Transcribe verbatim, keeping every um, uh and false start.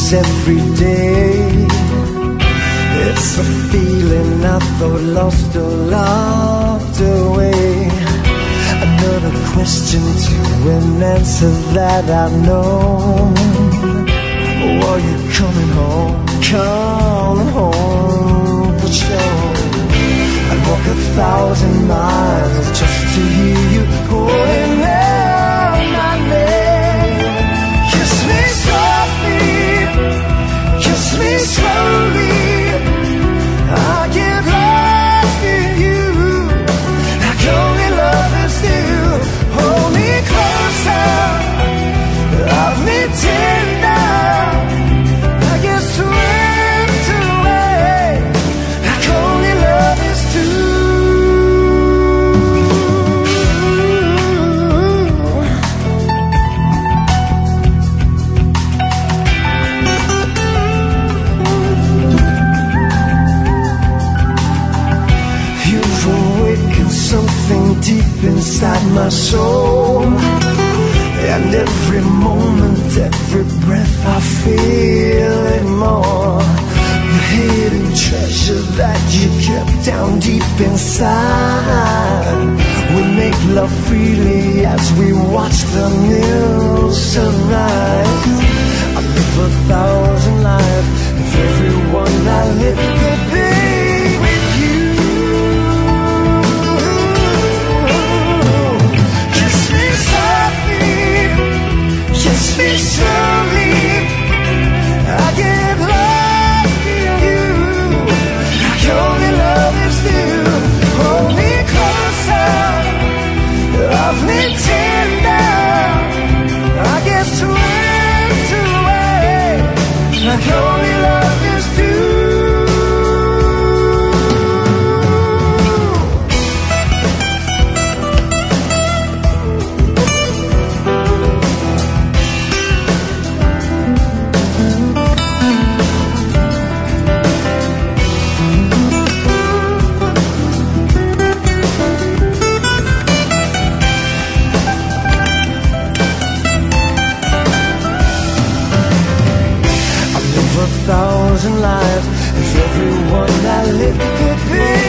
happens every day. It's a feeling I thought lost or locked away. Another question to an answer that I know. Oh, are you coming home? Coming home for sure. I'd walk a thousand miles just to hear you calling out my name. Kiss me softly, kiss me slowly. I get lost in you, like only lovers do. Hold me closer, love me tender. I get swept away, like only lovers do. Something deep inside my soul, and every moment, every breath I feel it more. The hidden treasure that you kept down deep inside. We make love freely as we watch the new sunrise. I live a thousand lives if everyone I live could be with you. Kiss me slowly, I get lost in you, like only lovers do. Hold me closer, love me tender. I get swept away, like only lovers do. Thousand lives, if everyone I lived could be